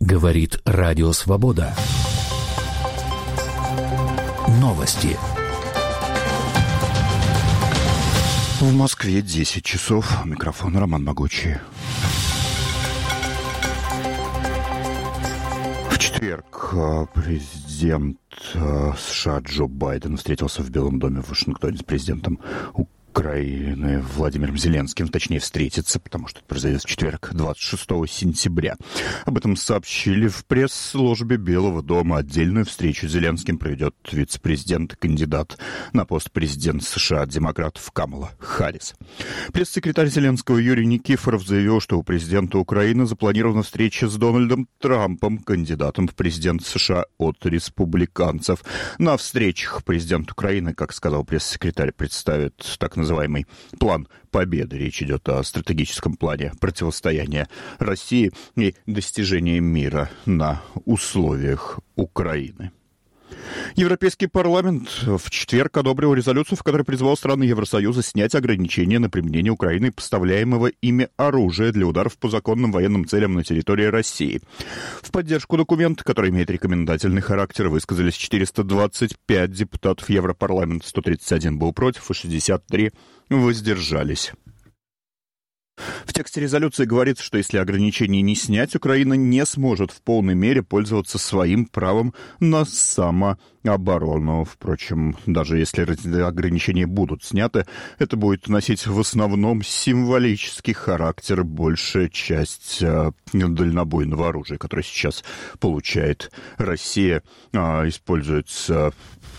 Говорит Радио Свобода. Новости. В Москве 10 часов. Микрофон Роман Могучий. В четверг президент США Джо Байден встретился в Белом доме в Вашингтоне с президентом Украины Владимиром Зеленским, точнее встретиться, потому что это произойдет в четверг, 26 сентября. Об этом сообщили в пресс-службе Белого дома. Отдельную встречу с Зеленским проведет вице-президент и кандидат на пост президента США от демократов Камала Харрис. Пресс-секретарь Зеленского Юрий Никифоров заявил, что у президента Украины запланирована встреча с Дональдом Трампом, кандидатом в президент США от республиканцев. На встречах президент Украины, как сказал пресс-секретарь, представит так называемый план победы. Речь идет о стратегическом плане противостояния России и достижения мира на условиях Украины. Европейский парламент в четверг одобрил резолюцию, в которой призвал страны Евросоюза снять ограничения на применение Украиной поставляемого ими оружия для ударов по законным военным целям на территории России. В поддержку документа, который имеет рекомендательный характер, высказались 425 депутатов Европарламента, 131 был против и 63 воздержались. В тексте резолюции говорится, что если ограничений не снять, Украина не сможет в полной мере пользоваться своим правом на самооборону. Впрочем, даже если ограничения будут сняты, это будет носить в основном символический характер. Большая часть дальнобойного оружия, которое сейчас получает Россия, используется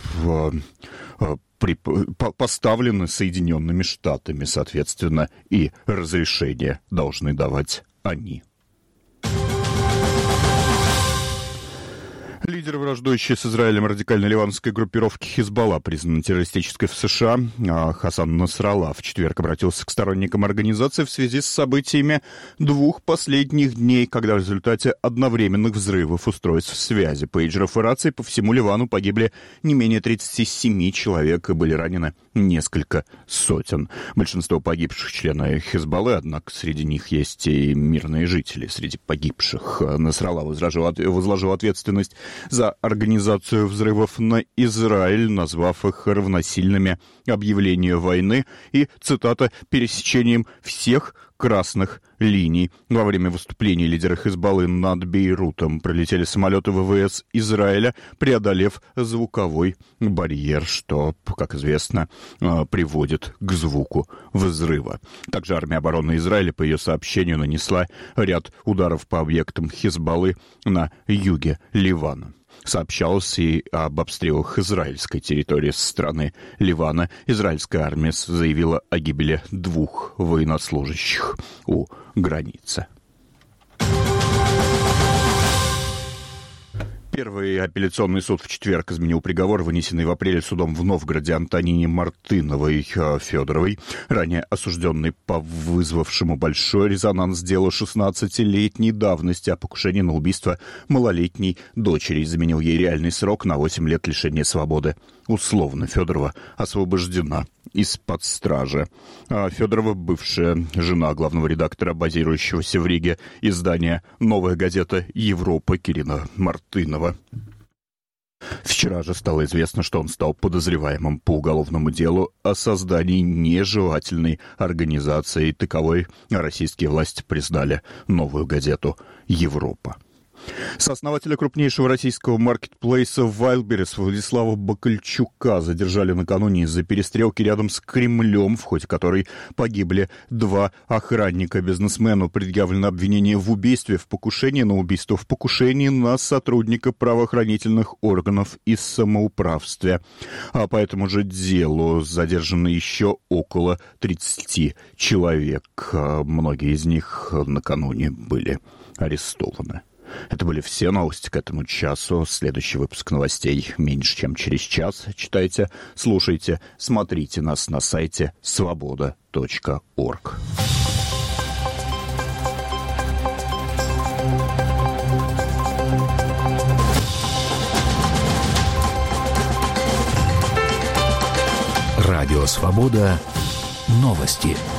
поставлены Соединенными Штатами, соответственно, и разрешение должны давать они. Лидер, враждующий с Израилем радикальной ливанской группировки Хизбалла, признан террористической в США, Хасан Насралла, в четверг обратился к сторонникам организации в связи с событиями двух последних дней, когда в результате одновременных взрывов устройств связи, пейджеров и раций по всему Ливану погибли не менее 37 человек и были ранены несколько сотен. Большинство погибших члены Хизбаллы, однако среди них есть и мирные жители. Среди погибших Насралла возложил ответственность за организацию взрывов на Израиль, назвав их равносильными объявлению войны и, цитата, «пересечением всех красных линий». Во время выступления лидера Хизбаллы над Бейрутом пролетели самолеты ВВС Израиля, преодолев звуковой барьер, что, как известно, приводит к звуку взрыва. Также армия обороны Израиля, по ее сообщению, нанесла ряд ударов по объектам Хизбаллы на юге Ливана. Сообщалось и об обстрелах израильской территории со стороны Ливана. Израильская армия заявила о гибели 2 военнослужащих у границы. Первый апелляционный суд в четверг изменил приговор, вынесенный в апреле судом в Новгороде Антонине Мартыновой Федоровой, ранее осужденной по вызвавшему большой резонанс делу 16-летней давности о покушении на убийство малолетней дочери. Заменил ей реальный срок на 8 лет лишения свободы. Условно Федорова освобождена из-под стражи. Федорова, бывшая жена главного редактора, базирующегося в Риге издания «Новая газета Европа» Кирилла Мартынова. Вчера же стало известно, что он стал подозреваемым по уголовному делу о создании нежелательной организации. Таковой российские власти признали «Новую газету Европа». Сооснователя крупнейшего российского маркетплейса Wildberries Владислава Бакальчука задержали накануне из-за перестрелки рядом с Кремлем, в ходе которой погибли 2 охранника. Бизнесмену предъявлено обвинение в убийстве, в покушении на убийство, в покушении на сотрудника правоохранительных органов и самоуправстве. А по этому же делу задержаны еще около 30 человек. Многие из них накануне были арестованы. Это были все новости к этому часу. Следующий выпуск новостей меньше, чем через час. Читайте, слушайте, смотрите нас на сайте svoboda.org. Радио «Свобода». Новости.